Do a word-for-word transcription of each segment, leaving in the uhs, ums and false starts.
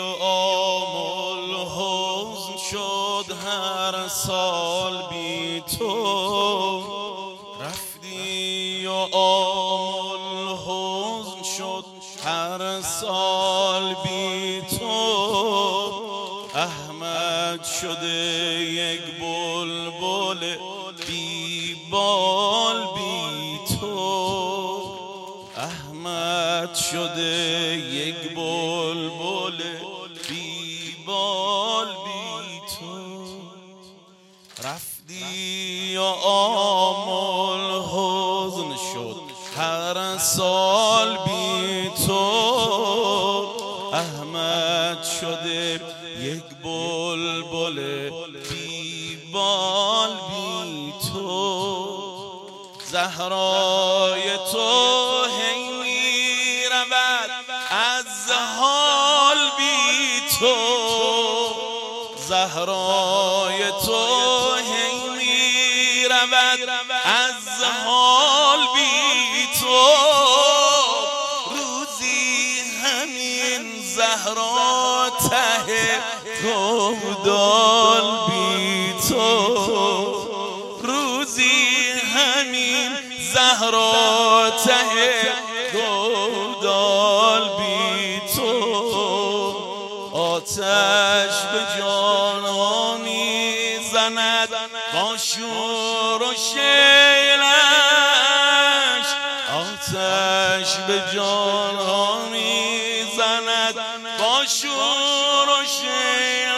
و آمل حزن شد هر سال بی تو، رفتی و آمل حزن شد هر سال بی تو. احمد شده یک بلبل بی بال بی تو، احمد شده یک بلبل بی بال بی تو. رفتی و آمل حزن شد هر سال بی تو، احمد شده یک بلبل بی بال بی تو. زهرای تو هی می رود از حال بی تو، زهرای تو هی می رود از حال بی تو. روزی همین زهرا ته گودال بی تو، روزی همین زهرا ته گودال بی تو. آتش به جان میزند با شور و شیلش، آتش به جان میزند با شور و شیلش.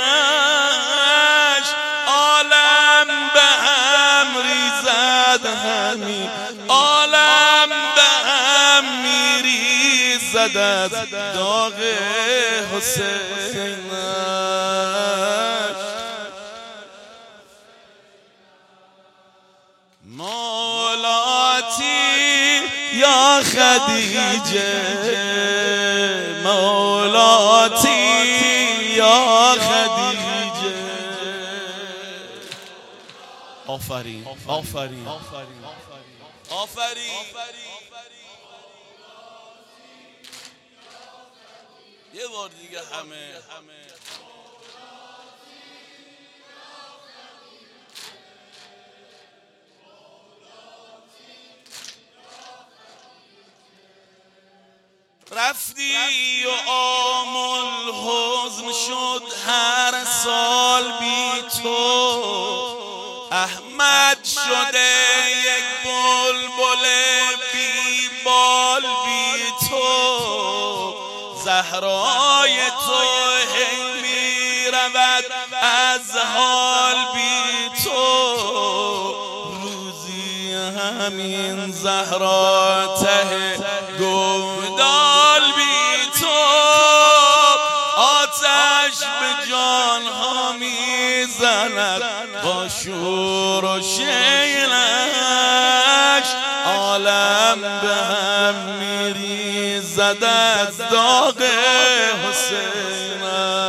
عالم به هم ریزد همی، عالم به هم میریزد از داغ حسینش. مولاتی یا خدیجه، مولاتی یا خدیجه. آفرین آفرین آفرین. یه بار دیگه همه رفتی و آمل حزن شد هر سال بی تو، احمد شده یک بلبل بی بال بی تو. زهرای تو هی می رود از حال بی تو، روزی همین زهرا ته گودال بی تو. آتش به جان ها می زند با شور و شیلش، عالم به هم می ریزد از داغ حسینش،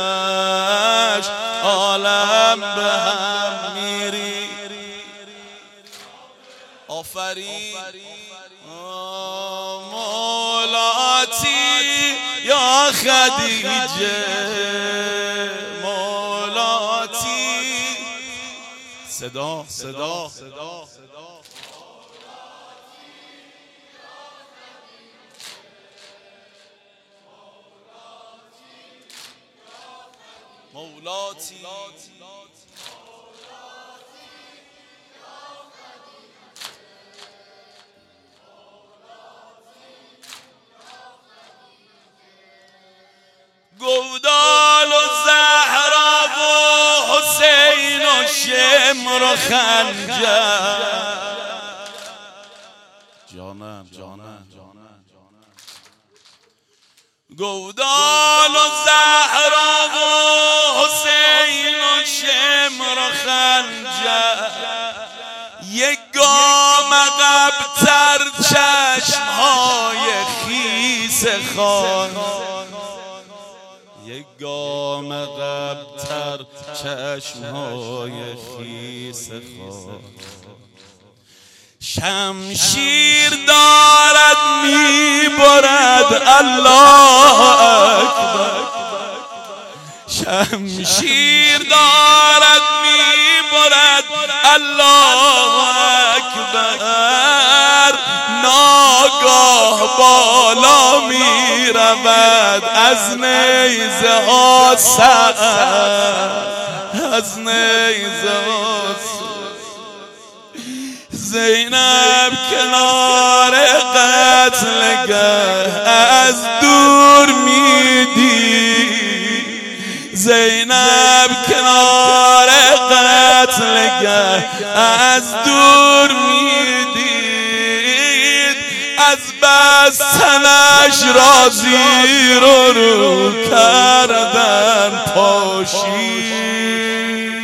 عالم به هم می ریزد. آفرین. مولاتی یا خدیجه، مولاتی. صدا صدا صدا مولاتی. گودال و زهرا و حسین و شمر و خنجر. جانم جانم جانم. گودال و زهرا و حسین و شمر و خنجر. یک گام عقب‌تر چشم‌های خیس خان، یک گام عقب‌تر چشم‌های خیس خان. شمشیر دارد میبرد الله اکبر، شمشیر دارد میبرد الله اکبر، ناگاه بالا میرود از نیزه ها سر، از نیزه ها سر. زینب کنار قتلگاه از دور میدید، زینب کنار قتلگاه از دور میدید، از بس تنش را زیر و رو کردن پاشید.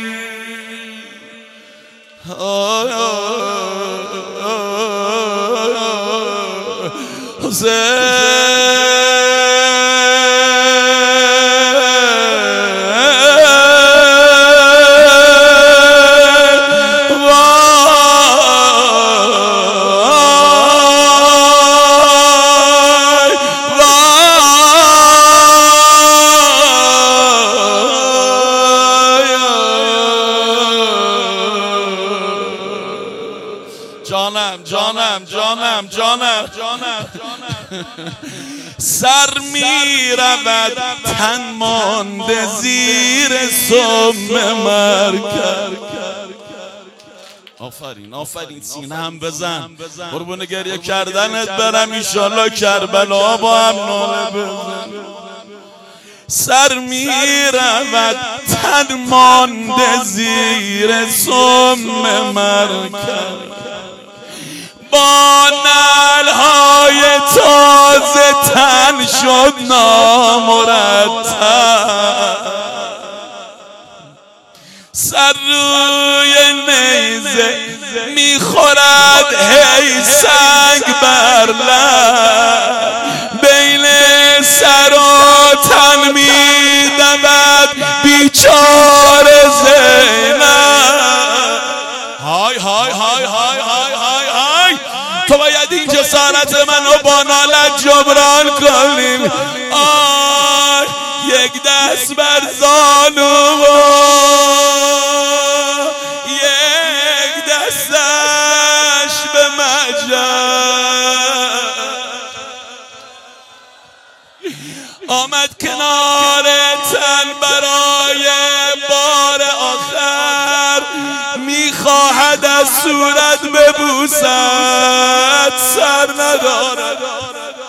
جانم جانم جانم جانم جانم سر می رود تن مانده زیر سم مرکب. آفرین آفرین سینه هم بزن، قربون گریه کردنت برم، ایشالله کربلا با هم ناله بزن. سر می رود تن مانده زیر سم مرکب، با نعل‌های تازه تن شد نامرتب، سر روی نیزه میخورد هی سنگ بر لب، بین سر و تن میدود بیچاره زینب. های های های های های های های تو باید این جسارت منو با نالت جبران کنیم. آی یک دست بر زانو و یک دستش به مجد، آمد کنار تن برای بار آخر، میخواهد از صورت ببوسد، سر ندارد.